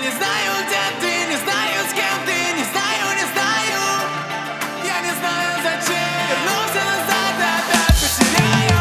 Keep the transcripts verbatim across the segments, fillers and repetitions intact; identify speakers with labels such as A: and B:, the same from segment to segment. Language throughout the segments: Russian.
A: не знаю, где ты, не знаю, с кем ты, не знаю, не знаю. Я не знаю, зачем вернулся назад и опять потеряю.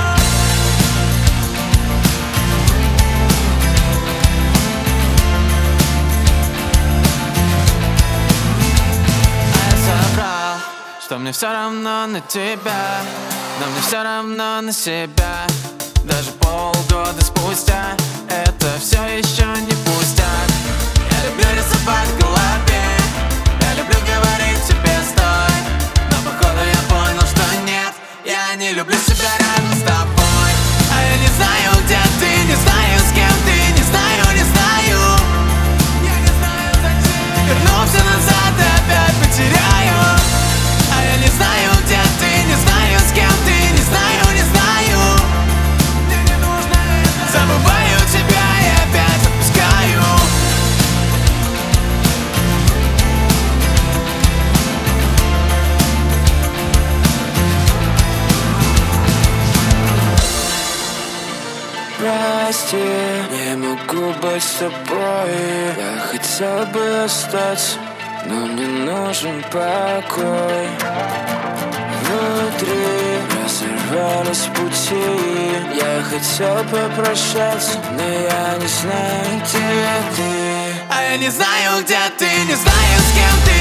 A: А я соврал, что мне все равно на тебя, но мне все равно на себя. Даже полгода спустя это все еще не пустяк. Я люблю рисовать в голове, я люблю говорить тебе стой, но походу я понял, что нет, я не люблю себя рядом с тобой. А я не знаю, где ты, не знаю, с кем ты, не знаю, не знаю. Я не знаю, зачем вернулся назад и опять потеряю. А я не знаю, где ты, не знаю, с кем ты, не знаю, не знаю. Мне не нужно это. Забываю тебя и опять отпускаю.
B: Прости, не могу быть с тобой. Я хотел бы остаться, но мне нужен покой. Внутри разорвались пути. Я хотел попрощаться, но я не знаю, где ты.
A: А я не знаю, где ты, не знаю, с кем ты,